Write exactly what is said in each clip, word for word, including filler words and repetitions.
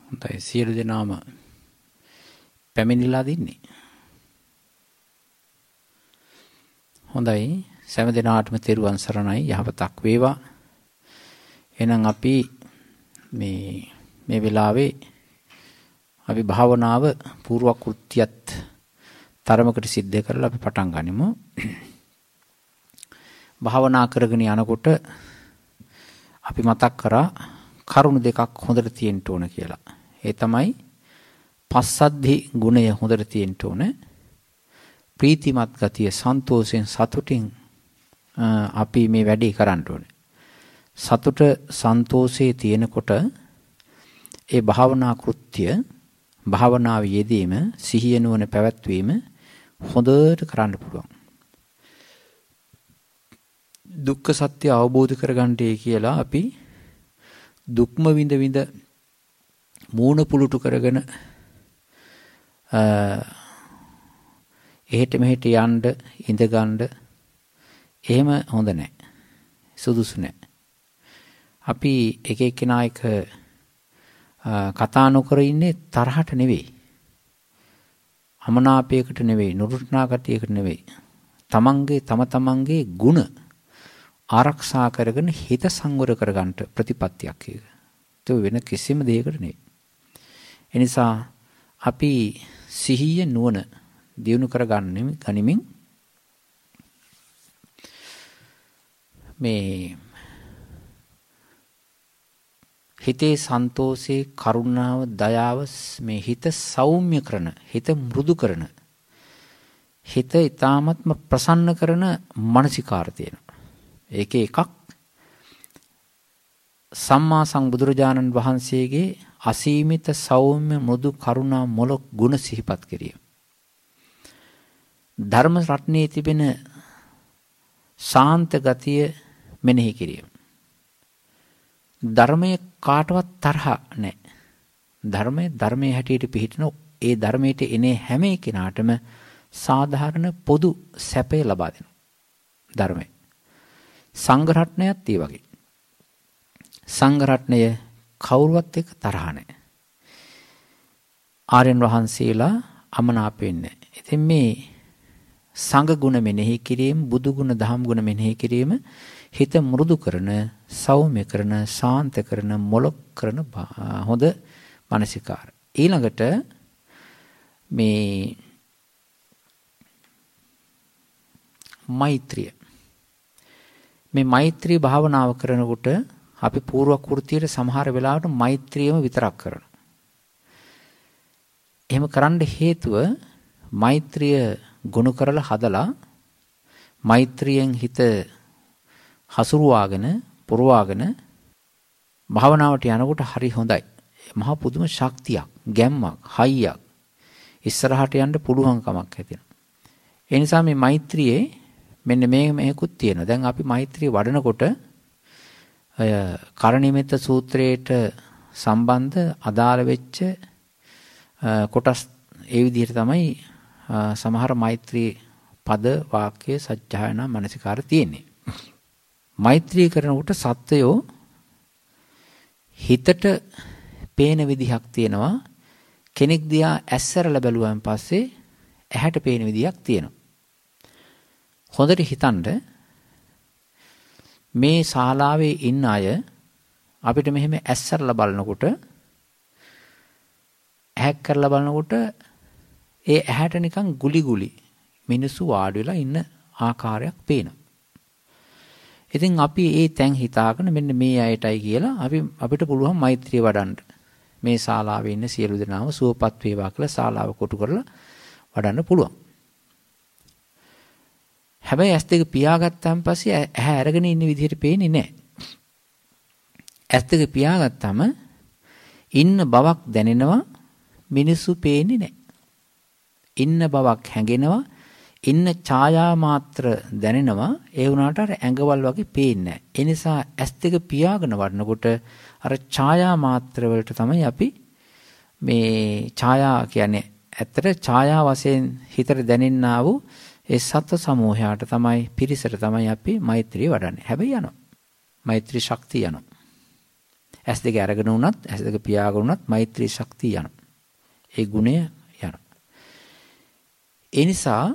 හොඳයි සියලු දෙනාම පැමිණිලා දින්නේ. හොඳයි සෑම දිනාටම තෙරුවන් සරණයි යහපතක් වේවා. එහෙනම් අපි මේ මේ වෙලාවේ අපි භාවනාව පූර්ව කෘත්‍යයත් තරමකට සිද්ධ කරලා අපි පටන් ගනිමු. භාවනා කරගෙන යනකොට අපි මතක් කරා කරුණු දෙකක් හොඳට තියෙන්න ඕන කියලා. ඒ තමයි පස්සද්ධි ගුණය හොඳට තියෙන්න ඕන. ප්‍රීතිමත් ගතිය සන්තෝෂෙන් සතුටින් අපි මේ වැඩේ කරන්න ඕනේ. සතුට සන්තෝෂයේ තියෙනකොට ඒ භාවනා කෘත්‍ය භාවනාව යෙදීම සිහිය නුවණ පැවැත්වීම හොඳට කරන්න පුළුවන්. දුක්ඛ සත්‍ය අවබෝධ කරගන්නටයි කියලා අපි දුක්ම විඳ විඳ මූණ පුලුටු කරගෙන එහෙට මෙහෙට යන්න ඉඳ ගන්න එහෙම හොඳ නැහැ. සුදුසු නැහැ. අපි එක එක්කෙනා එක කතා නොකර ඉන්නේ තරහට නෙවෙයි. අමනාපයකට නෙවෙයි, නුරුස්නා ගතියකට නෙවෙයි. තමන්ගේ තම තමන්ගේ ಗುಣ ආරක්ෂා කරගෙන හිත සංවර කරගන්න ප්‍රතිපත්තියක් ඒක. ඒක වෙන කිසිම දෙයකට නෙවෙයි. ඒ නිසා අපි සිහිය නුවණ දියුණු කරගන්න ගනිමින් මේ හිතේ සන්තෝෂේ කරුණාව දයාව මේ හිත සෞම්‍ය කරන හිත මෘදු කරන හිත ඊ타ත්ම ප්‍රසන්න කරන මානසිකාර තියෙනවා. ඒකේ එකක් සම්මා සම්බුදුරජාණන් වහන්සේගේ අසීමිත සෞම්‍ය මෘදු කරුණා මොළොක් ගුණ සිහිපත් කිරීම. ධර්ම රත්නයේ තිබෙන ශාන්ත ගතිය මෙනෙහි කිරීම. ධර්මයේ කාටවත් තරහ නැහැ. ධර්මයේ ධර්මයේ හැටියට පිළිහිටන ඒ ධර්මයට එනේ හැම කෙනාටම සාධාරණ පොදු සැපය ලබා දෙනවා. ධර්මය. සංඝ රත්නයත් ඒ වගේ. සංඝ රත්නය කවුරුවත් එක්ක තරහ නැහැ. ආර්යයන් වහන්සේලා අමනාප වෙන්නේ නැහැ. ඉතින් මේ සංඝ ගුණ මෙනෙහි කිරීම, බුදු ගුණ, දහම් ගුණ මෙනෙහි කිරීම හිත මෘදු කරන, සෞම්‍ය කරන, ශාන්ත කරන, මොළොක් කරන හොඳ මානසිකාර. ඊළඟට මේ මෛත්‍රිය. මේ මෛත්‍රී භාවනාව කරනකොට අපි පූර්ව කෘත්‍යයේ සමහර වෙලාවට මෛත්‍රියම විතරක් කරනවා. එහෙම කරන්න හේතුව මෛත්‍රිය ගුණ කරලා හදලා මෛත්‍රියෙන් හිත හසුරුවාගෙන පුරවාගෙන භාවනාවට යනකොට හරි හොඳයි. මහා පුදුම ශක්තියක්, ගැම්මක්, හයියක් ඉස්සරහට යන්න පුළුවන්කමක් ඇතිවෙනවා. ඒ නිසා මේ මෛත්‍රියේ මෙන්න මේ මේකුත් තියෙනවා. දැන් අපි මෛත්‍රිය වඩනකොට අය කරණීයමෙත්ත සූත්‍රයට සම්බන්ධ අදාළ වෙච්ච කොටස් ඒ විදිහට තමයි සමහර මෛත්‍රී පද වාක්‍ය සජ්ජායනා මනසිකාර තියෙන්නේ. මෛත්‍රී කරනකොට සත්වයෝ හිතට පේන විදිහක් තියෙනවා. කෙනෙක් දිහා ඇස්සරලා බැලුවාන් පස්සේ ඇහැට පේන විදිහක් තියෙනවා. හොඳට හිතන්න මේ ශාලාවේ ඉන්න අය අපිට මෙහෙම ඇස්සරලා බලනකොට ඇහැක් කරලා බලනකොට ඒ ඇහැට නිකන් ගුලි ගුලි මිනිස්සු වාඩි වෙලා ඉන්න ආකාරයක් පේනවා. ඉතින් අපි ඒ තැන් හිතාගෙන මෙන්න මේ අයටයි කියලා අපි අපිට පුළුවන් මෛත්‍රිය වඩන්න. මේ ශාලාවේ ඉන්න සියලු දෙනාම සුවපත් වේවා කියලා ශාලාව කොටු කරලා වඩන්න පුළුවන්. හැබැයි ඇස් දෙක පියාගත්තාන් පස්සේ ඇහැ අරගෙන ඉන්න විදිහට පේන්නේ නැහැ. ඇස් දෙක පියාගත්තාම ඉන්න බවක් දැනෙනවා මිනිස්සු පේන්නේ නැහැ. ඉන්න බවක් හැඟෙනවා ඉන්න ඡායා මාත්‍ර දැනෙනවා ඒ වුණාට අර ඇඟවල් වගේ පේන්නේ නැහැ. ඒ නිසා ඇස් දෙක පියාගෙන වඩනකොට අර ඡායා මාත්‍ර වලට තමයි අපි මේ ඡායා කියන්නේ ඇත්තට ඡායා වශයෙන් හිතට දැනෙන්නා වූ ඒ සත්ව සමූහයට තමයි පිරිසට තමයි අපි මෛත්‍රිය වඩන්නේ. හැබැයි යනවා. මෛත්‍රී ශක්තිය යනවා. ඇස් දෙක අරගෙන වුණත් ඇස් දෙක පියාගෙන වුණත් මෛත්‍රී ශක්තිය යනවා. ඒ ගුණය යනවා. ඒ නිසා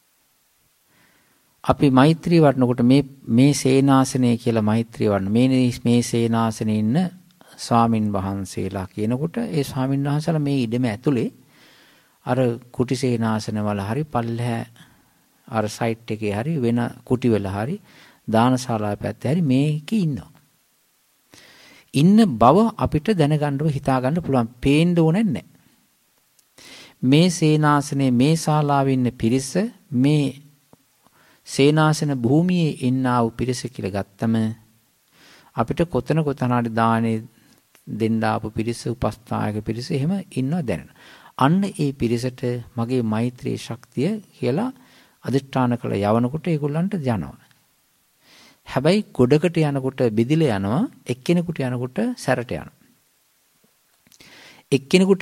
අපි මෛත්‍රී වඩනකොට මේ මේ සේනාසනය කියලා මෛත්‍රී වඩන මේ මේ සේනාසනේ ඉන්න ස්වාමින් වහන්සේලා කියනකොට ඒ ස්වාමින් වහන්සේලා මේ ඉඩම ඇතුලේ අර කුටි සේනාසන වල හරි පල්ලහැ අර සයිට් එකේ හරි වෙන කුටි වල හරි දානශාලාව පැත්තේ හරි මේකේ ඉන්නවා. ඉන්න බව අපිට දැනගන්නව හිතා ගන්න පුළුවන්. පේන්න ඕනේ නැහැ. මේ සේනාසනේ මේ ශාලාවේ ඉන්න පිරිස මේ සේනාසන භූමියේ ඉන්නා වූ පිරිස කියලා ගත්තම අපිට කොතන කොතන හරි දානේ දෙන්න ආපු පිරිස උපස්ථායක පිරිස එහෙම ඉන්නව දැනෙන. අන්න ඒ පිරිසට මගේ මෛත්‍රී ශක්තිය කියලා අදිෂ්ඨාන කළ යවනකොට ඒගොල්ලන්ට යනවා. හැබැයි ගොඩකට යනකොට බෙදිල යනවා, එක්කෙනෙකුට යනකොට සැරට යනවා. එක්කෙනෙකුට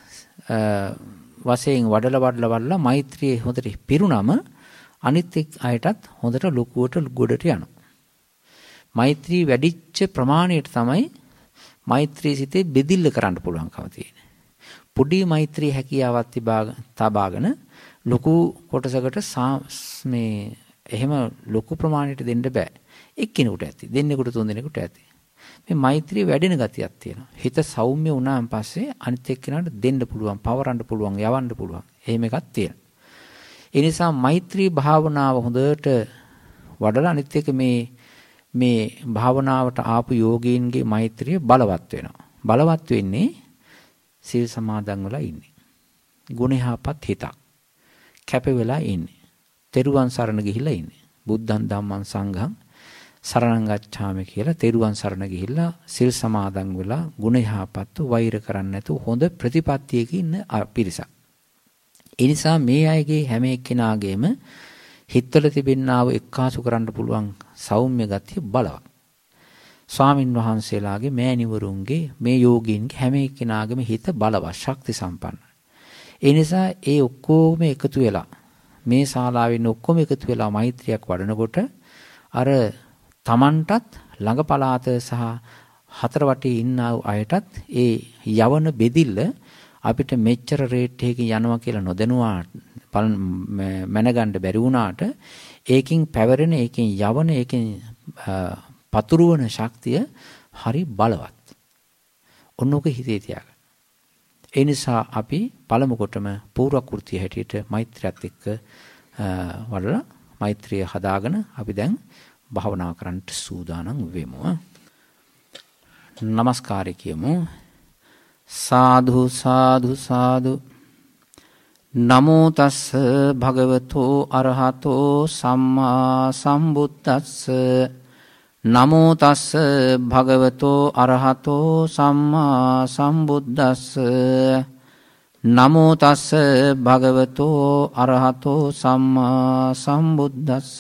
වශයෙන් වඩලා වඩලා වඩලා මෛත්‍රියේ හොඳට පිරුණම අනිත් අයටත් හොඳට ලොකුවට ගොඩට යනවා. මෛත්‍රී වැඩිච්ච ප්‍රමාණයට තමයි මෛත්‍රී සිතේ බෙදිල්ල කරන්න පුළුවන්කම තියෙන්නේ. පොඩි මෛත්‍රී හැකියාවක් තබාගෙන ලොකු කොටසකට මේ එහෙම ලොකු ප්‍රමාණයට දෙන්න බෑ. එක්කෙනෙකුට ඇති, දෙන්නෙකුට තුන් දෙනෙකුට ඇති. මේ මෛත්‍රී වැඩෙන ගතියක් තියෙනවා. හිත සෞම්‍ය වුණාන් පස්සේ අනිත් එක්කෙනාට දෙන්න පුළුවන්, පවරන්න පුළුවන්, යවන්න පුළුවන්. එහෙම එකක් තියෙනවා. ඒ නිසා මෛත්‍රී භාවනාව හොඳට වඩලා අනිත් එක මේ මේ භාවනාවට ආපු යෝගීන්ගේ මෛත්‍රිය බලවත් වෙනවා. බලවත් වෙන්නේ සීල් සමාදන් වෙලා ඉන්නේ. ගුණහපත් හිතක්. කැප වෙලා ඉන්නේ. තෙරුවන් සරණ ගිහිල්ලා ඉන්නේ. බුද්ධං ධම්මං සංඝං සරණං ගච්ඡාමි කියලා තෙරුවන් සරණ ගිහිල්ලා සිල් සමාදන් වෙලා ගුණහපත්ව වෛර කරන්නේ නැතුව හොඳ ප්‍රතිපත්තියක ඉන්න පිරිසක්. ඒ නිසා මේ අයගේ හැම එක්කෙනාගේම හිතවල තිබෙනා වූ එක්කාසු කරන්න පුළුවන් සෞම්‍ය ගතිය බලවත්. ස්වාමින් වහන්සේලාගේ මෑණිවරුන්ගේ මේ යෝගීන්ගේ හැම එක්කෙනාගේම හිත බලවත්, ශක්ති සම්පන්නයි. ඒ නිසා ඒ ඔක්කොම එකතු වෙලා මේ ශාලාවේ ඉන්න ඔක්කොම එකතු වෙලා මෛත්‍රියක් වඩනකොට අර Tamanටත් ළඟ පළාත සහ හතර වටේ ඉන්න අයටත් ඒ යවන බෙදිල්ල අපිට මෙච්චර රේට් එකකින් යනවා කියලා නොදැනුවා මැනගන්න බැරි වුණාට ඒකින් පැවරෙන, ඒකින් යවන, ඒකින් පතුරවන ශක්තිය හරි බලවත්. ඔන්නෝක හිතේ තියාගන්න. ඒ නිසා අපි පළමු කොටම පූර්ව කෘතිය හැටියට මෛත්‍රියත් එක්ක වඩලා මෛත්‍රිය හදාගෙන අපි දැන් භාවනා කරන්නට සූදානම් වෙමු. නමස්කාරය කියමු. සාදු සාදු සාදු. නමෝ තස්ස භගවතෝ අරහතෝ සම්මා සම්බුද්දස්ස. නමෝ තස්ස භගවතෝ අරහතෝ සම්මා සම්බුද්දස්ස. නමෝ තස්ස භගවතෝ අරහතෝ සම්මා සම්බුද්දස්ස.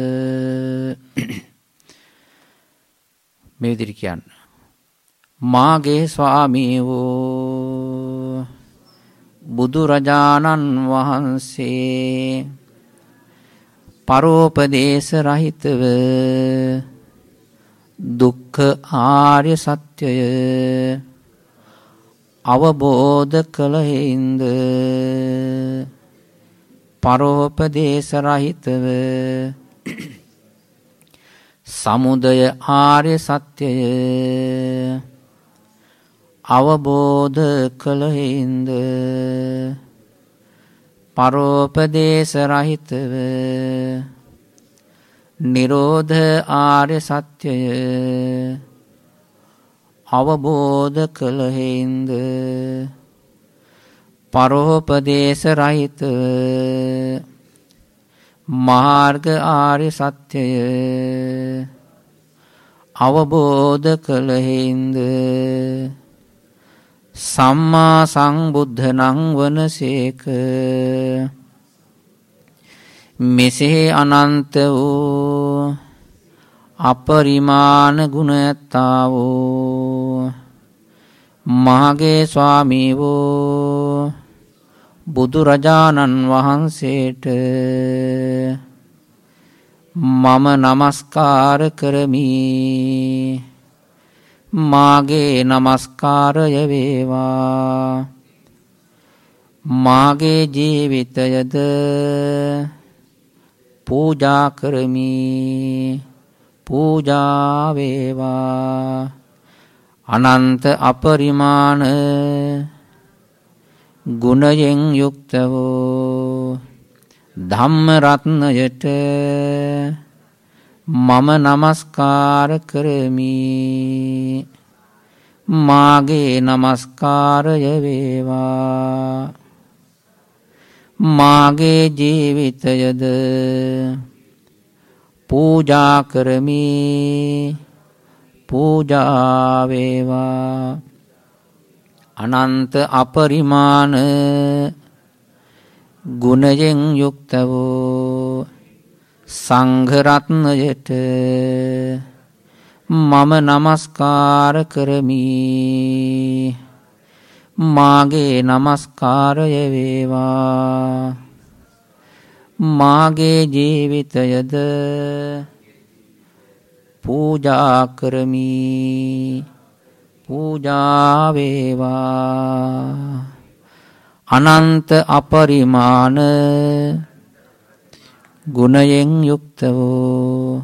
මේ විදිහට කියන්න. මාගේ ස්වාමී වූ බුදුරජාණන් වහන්සේ පරෝපදේශ රහිතව දුක්ඛ ආර්ය සත්‍යය අවබෝධ කළ හේින්ද පරෝපදේශ රහිතව සමුදය ආර්ය සත්‍යය අවබෝධ කළ හේින්ද පරෝපදේශ රහිතව නිරෝධ ආර්ය සත්‍යය අවබෝධ කළ හේින්ද පරෝපදේශ රහිතව මාර්ග ආර්ය සත්‍යය අවබෝධ කළ හේින්ද සම්මා සම්බුද්ධ නම් වනසේක. මෙසේ අනන්ත වූ අපරිමාණ ගුණ ඇත්තා වූ මාගේ ස්වාමී වූ බුදුරජාණන් වහන්සේට මම නමස්කාර කරමි. මාගේ නමස්කාරය වේවා. මාගේ ජීවිතයද පූජා කරමි. පූජා වේවා. අනන්ත අපරිමාණ ගුණයෙන් යුක්ත වූ ධම්ම රත්නයට මම නමස්කාර කරමි. මාගේ නමස්කාරය වේවා. මාගේ ජීවිතයද පූජා කරමි. පූජා වේවා. අනන්ත අපරිමාණ ගුණයෙන් යුක්ත වූ සංඝ රත්නයට මම නමස්කාර කරමි. මාගේ නමස්කාරය වේවා. මාගේ ජීවිතයද පූජා කරමි. පූජා වේවා. අනන්ත අපරිමාණ ගුණයෙන් යුක්ත වූ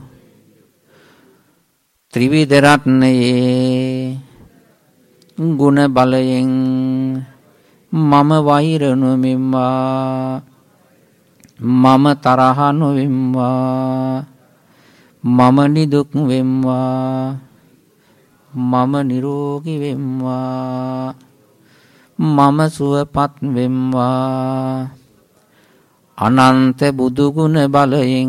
ත්‍රිවිධ රත්නයේ ගුණ බලයෙන් මම වෛර නොවෙම්වා. මම තරහ නොවෙම්වා. මම නිදුක් වෙම්වා. මම නිරෝගී වෙම්වා. මම සුවපත් වෙම්වා. අනන්ත බුදු ගුණ බලයෙන්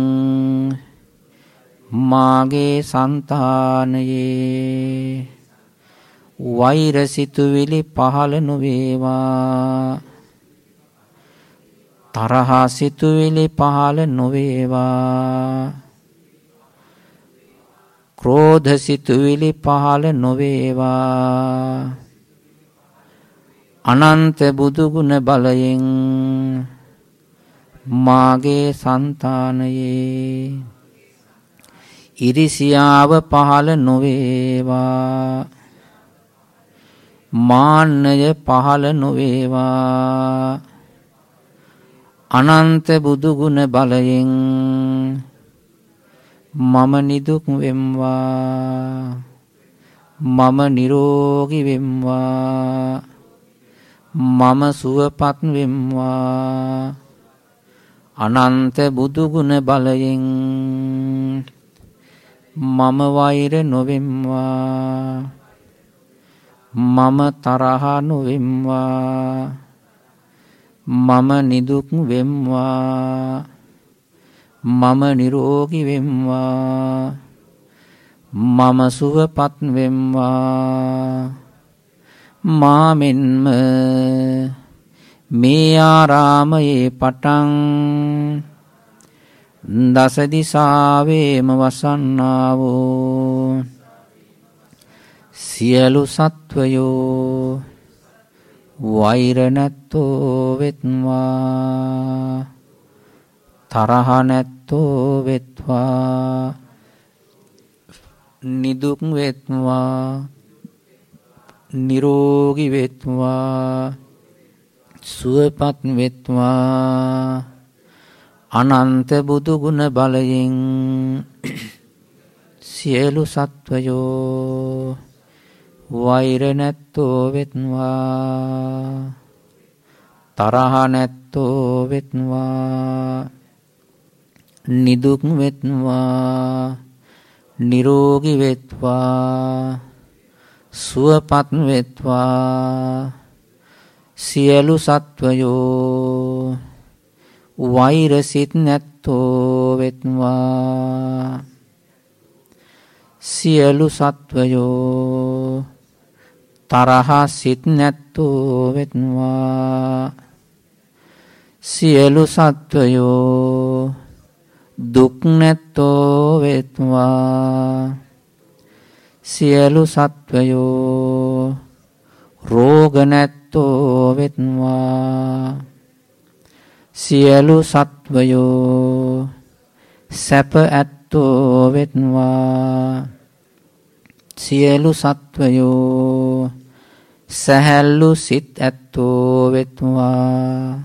මාගේ సంతානයේ වෛර සිතුවිලි පහළ නොවේවා. තරහ සිතුවිලි පහළ නොවේවා. ක්‍රෝධ සිතුවිලි පහළ නොවේවා. අනන්ත බුදු ගුණ බලයෙන් මාගේ సంతානයේ ඉරිසියාව පහළ නොවේවා. මාන්නය පහළ නොවේවා. අනන්ත බුදු ගුණ බලයෙන් මම නිදුක් වෙම්වා. මම නිරෝගී වෙම්වා. මම සුවපත් වෙම්වා. අනන්ත බුදු ගුණ බලයෙන් මම වෛර නොවෙම්වා. මම තරහ නොවෙම්වා. මම නිදුක් වෙම්වා. මම නිරෝගී වෙම්වා. මම සුවපත් වෙම්වා. මා මෙන්ම මේ ආරාමයේ පටන් දස දිසාවේම වසන්නා වූ සියලු සත්වයෝ වෛර නැත්තෝ වෙත්වා. තරහ නැත්තෝ වෙත්වා. නිදුක් වෙත්වා. නිරෝගී වෙත්වා. සුවපත් වෙත්වා. අනන්ත බුදු ගුණ බලයෙන් සියලු සත්වයෝ වෛර නැත්තෝ වෙත්වා. තරහ නැත්තෝ වෙත්වා. නිදුක් වෙත්වා. නිරෝගී වෙත්වා. සුවපත් වෙත්වා. සියලු සත්වයෝ වෛර සිත් නැත්තෝ වෙත්වා. සියලු සත්වයෝ තරහ සිත් නැත්තෝ වෙත්වා. සියලු සත්වයෝ දුක් නැත්තෝ වෙත්වා. සියලු සත්වයෝ රෝග නැත්තෝ වෙත්වා. සියලු සත්වයෝ සැප ඇත්තෝ වෙත්වා. සියලු සත්වයෝ සැහැල්ලු සිත් ඇත්තෝ වෙත්වා.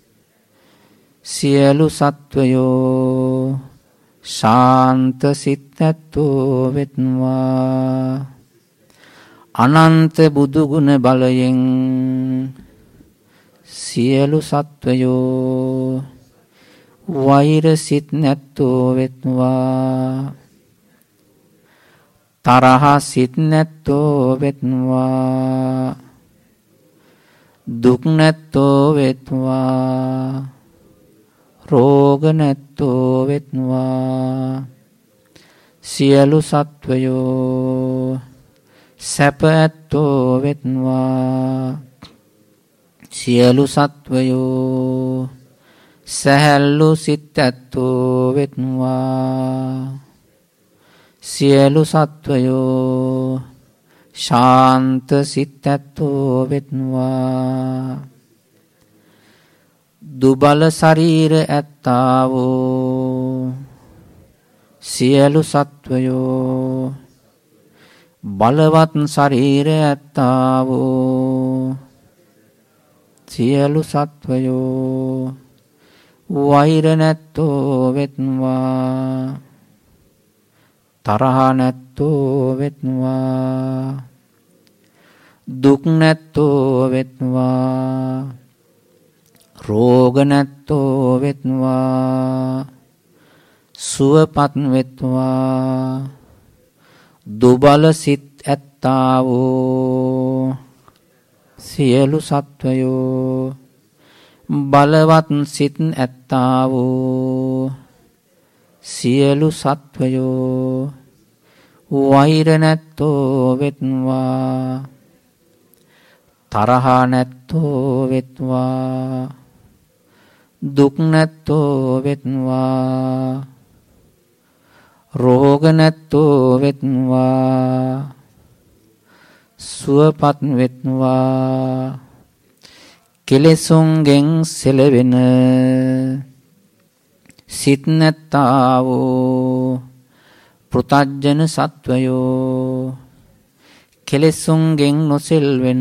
සියලු සත්වයෝ ශාන්ත සිත් ඇත්තෝ වෙත්වා. අනන්ත බුදු ගුණ බලයෙන් සියලු සත්වයෝ වෛර සිත් නැත්තෝ වෙත්වා. තරහ සිත් නැත්තෝ වෙත්වා. දුක් නැත්තෝ වෙත්වා. රෝග නැත්තෝ වෙත්වා. සියලු සත්වයෝ සැප ඇත්තෝ වෙත්වා. සියලු සත්වයෝ සැහැල්ලු සිත් ඇත්තෝ වෙත්වා. සියලු සත්වයෝ ශාන්ත සිත් ඇත්තෝ වෙත්වා. දුබල ශරීර ඇත්තාවෝ සියලු සත්වයෝ බලවත් ශරීර ඇත්තාවෝ සියලු සත්වයෝ වෛර නැත්තෝ වෙත්වා. තරහ නැත්තෝ වෙත්වා. දුක් නැත්තෝ වෙත්වා. රෝග නැත්තෝ වෙත්වා. සුවපත් වෙත්වා. දුබල සිත් ඇත්තාවෝ සියලු සත්වයෝ බලවත් සිත් ඇත්තාවෝ සියලු සත්වයෝ වෛර නැත්තෝ වෙත්වා. තරහ නැත්තෝ වෙත්වා. දුක් නැත්තෝ වෙත්වා. රෝග නැත්තෝ වෙත්වා. සුවපත් වෙත්වා. කෙලෙසුන්ගෙන් සෙලවෙන සිත් නැත්තාවෝ පෘථග්ජන සත්වයෝ කෙලෙසුන්ගෙන් නොසෙල්වෙන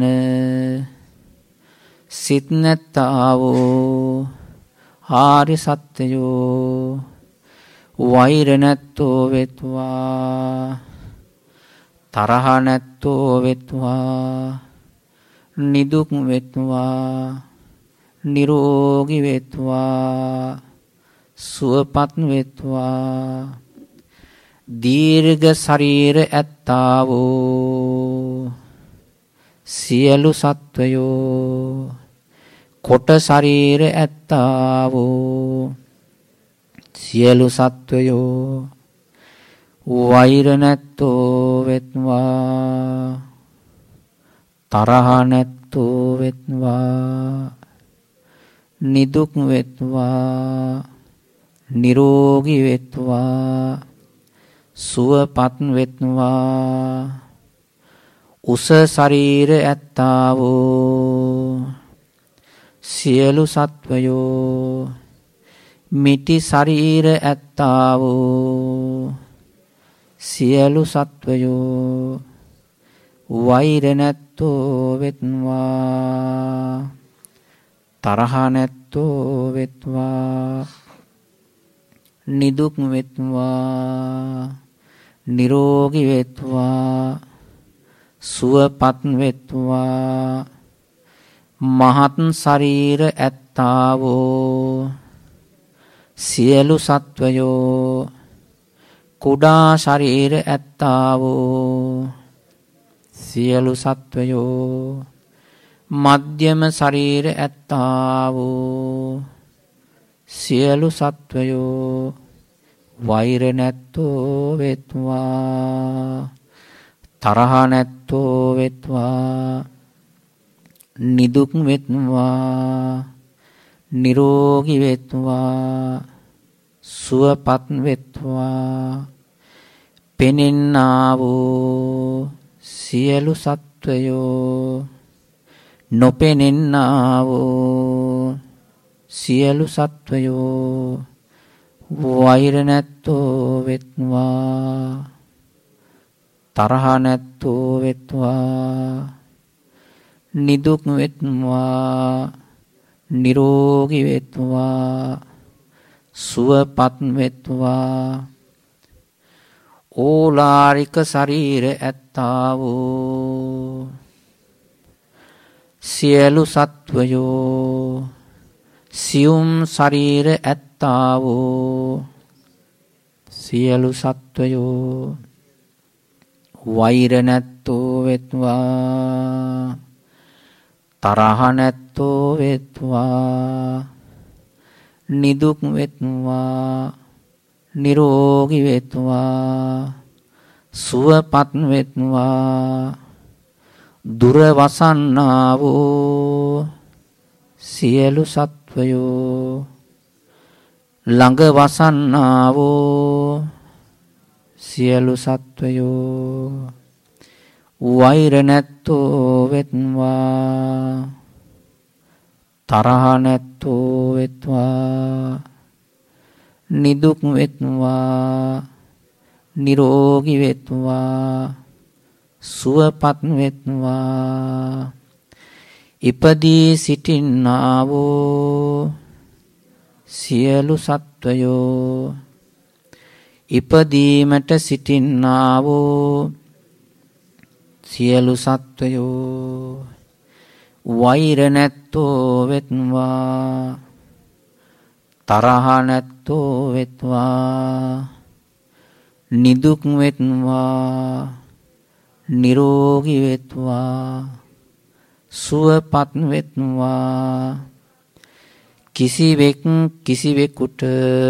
සිත් නැත්තාවෝ ආර්ය සත්වයෝ වෛර නැත්තෝ වෙත්වා. තරහ නැත්තෝ වෙත්වා. නිදුක් වෙත්වා. නිරෝගී වෙත්වා. සුවපත් වෙත්වා. දීර්ඝ ශරීර ඇත්තාවෝ සියලු සත්වයෝ කොට ශරීර ඇත්තාවෝ සියලු සත්වයෝ වෛර නැත්තෝ වෙත්වා. තරහ නැත්තෝ වෙත්වා. නිදුක් වෙත්වා. නිරෝගී වෙත්වා. සුවපත් වෙත්වා. උස ශරීර ඇත්තාවෝ සියලු සත්වයෝ මිටි ශරීර ඇත්තාවෝ සියලු සත්වයෝ වෛර නැත්තෝ වෙත්වා. තරහ නැත්තෝ වෙත්වා. නිදුක් වෙත්වා. නිරෝගී වෙත්වා. සුවපත් වෙත්වා. මහත් ශරීර ඇත්තාවෝ සියලු සත්වයෝ කුඩා ශරීර ඇත්තාවෝ සියලු සත්වයෝ මධ්‍යම ශරීර ඇත්තාවෝ සියලු සත්වයෝ වෛර නැත්තෝ වෙත්වා. තරහ නැත්තෝ වෙත්වා. නිදුක් වෙත්වා. නිරෝගී වෙත්වා. සුවපත් වෙත්වා. පෙනෙන්නාවෝ සියලු සත්වයෝ නොපෙනෙන්නාවෝ සියලු සත්වයෝ වෛර නැත්තෝ වෙත්වා. තරහ නැත්තෝ වෙත්වා නිදුක් වෙත්වා නිරෝගී වෙත්වා සුවපත් වෙත්වා ඕලාරික ශරීර ඇත්තා වූ සියලු සත්වයෝ සියුම් ශරීර ඇත්තා වූ සියලු සත්වයෝ වෛර නැත්තෝ වෙත්වා තරහ නැත්තෝ වෙත්වා නිදුක් වෙත්වා නිරෝගී වෙත්වා සුවපත් වෙත්වා දුර වසන්නා වූ සියලු සත්වයෝ ළඟ වසන්නා වූ සියලු සත්වයෝ වෛර නැත්තෝ වෙත්වා තරහ නැත්තෝ වෙත්වා නිදුක් වෙත්වා නිරෝගී වෙත්වා සුවපත් වෙත්වා ඉපදී සිටින්නා වූ සියලු සත්වයෝ ඉපදීමට සිටින්නා වූ සියලු සත්වයෝ වෛර නැත්තෝ වෙත්වා තරහ නැත්තෝ වෙත්වා නිදුක් වෙත්වා නිරෝගී වෙත්වා සුවපත් වෙත්වා කිසිවෙක් කිසිවෙකුට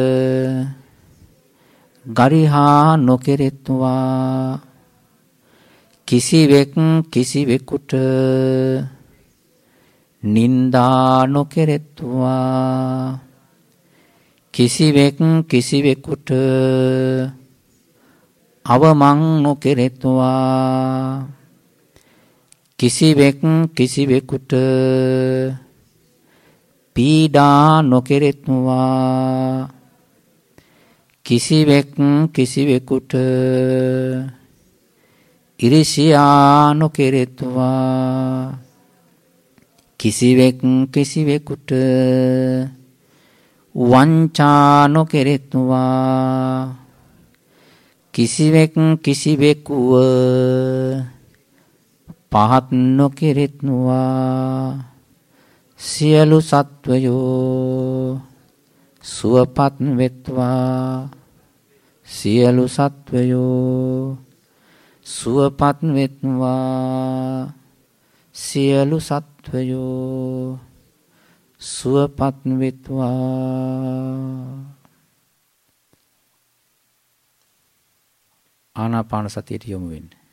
ගරිහා නොකෙරෙත්වා කිසිවෙක් කිසිවෙකුට නින්දා නොකෙරෙත්වා කිසිවෙක් කිසිවෙකුට අවමන් නොකෙරෙත්වා කිසිවෙක් කිසිවෙකුට පීඩා නොකෙරෙත්වා කිසිවෙක් කිසිවෙකුට ඉරිසියා නොකෙරෙත්වා කිසිවෙක් කිසිවෙකුට වංචා නොකෙරෙත්වා කිසිවෙක් කිසිවෙකුව පහත් නොකෙරෙත්වා සියලු සත්වයෝ සුවපත් වෙත්වා සියලු සත්වයෝ සුවපත් වෙත්වා සියලු සත්වයෝ සුවපත් වෙත්වා. ආනාපාන සතියට යොමු වෙන්න.